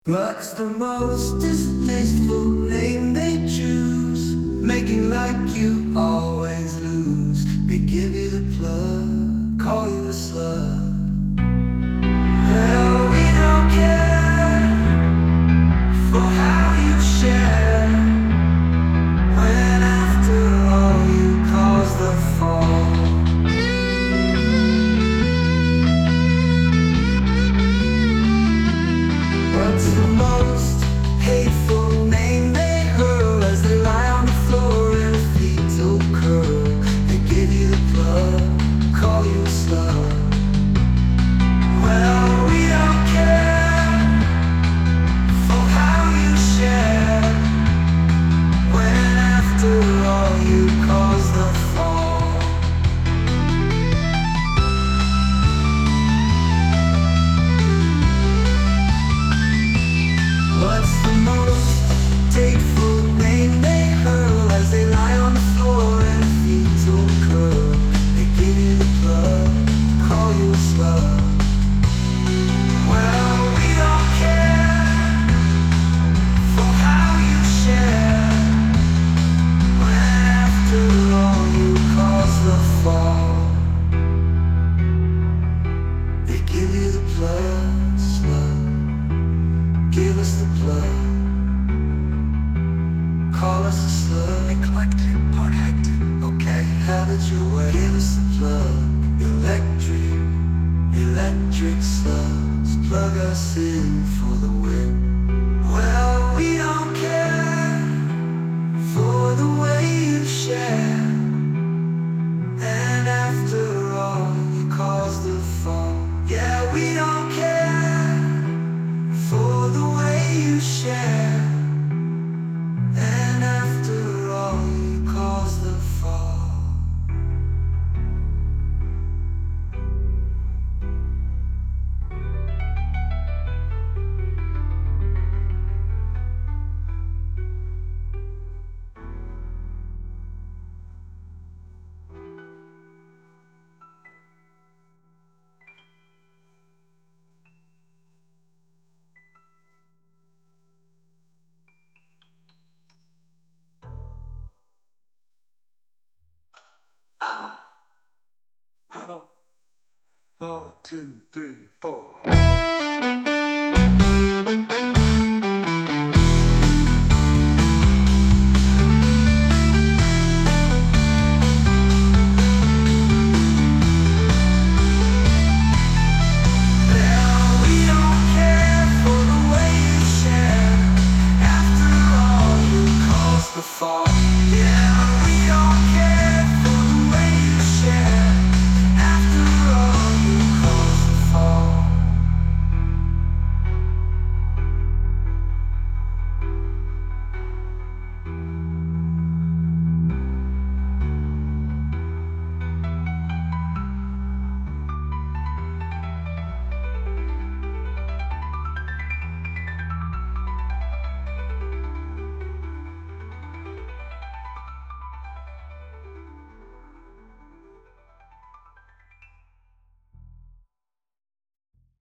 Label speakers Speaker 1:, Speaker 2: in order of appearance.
Speaker 1: What's the most distasteful name they choose? Making like you always lose. They give you the plug, call you a slut. Well, we don't care for how you share, when after all you cause the fall. What's the most hateful name they hurl as they lie on the floor in a fetal curl? They give you the plug, call you a slut. Well, we don't care for how you share, when after all you cause the fall. What's the most hateful name they hurl as they lie on the floor in a fetal curl? They give you the plug, call you a slut. Well, we don't care for how you share, when after all you cause the fall. They give you the plug, slut. Give us the plug, call us a slut. Neglected, part hectic, okay, have it your way. Give us the plug, electric slugs. Plug us in for the win. Well, we don't care for the way you share, and after all you cause the fall. Yeah, we don't care for the way you share, and after all you cause the fall. One, two, three, four.